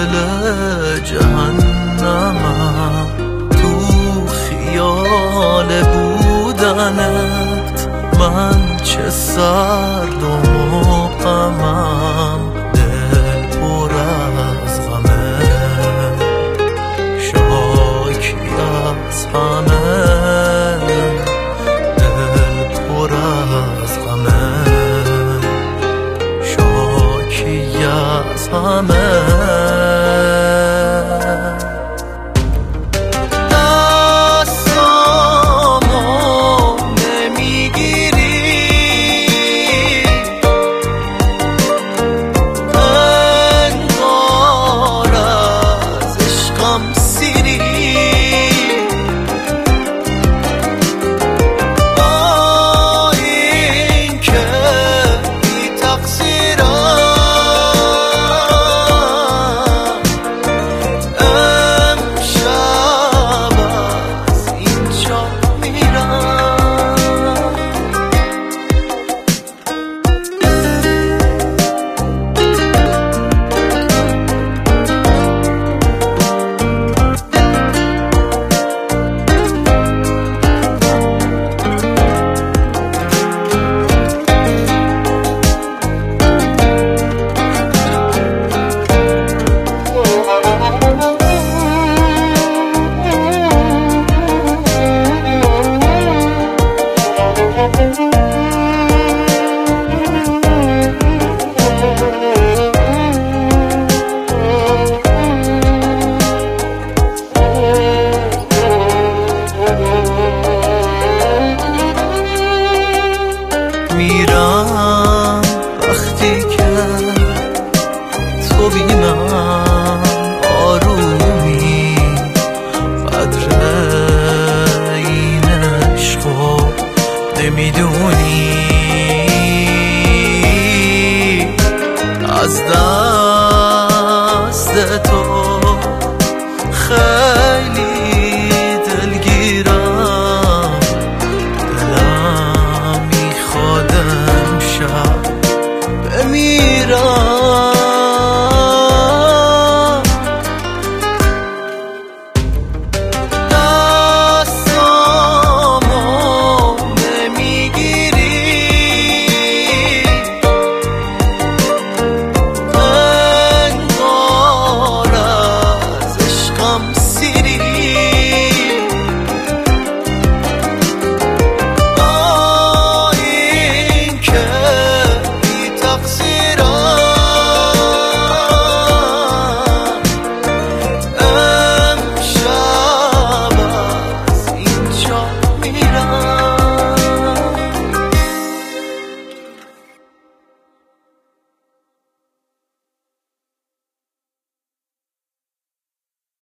دل جهنمم تو خیال بودنت، من چه سرد و غمم، دل پر از غمه، شاکی از همه، دل پر از غمه، شاکی از همه. میرم وقتی که تو بینم آرومی، قدر این عشقو نمیدونی، از دست تو خیلی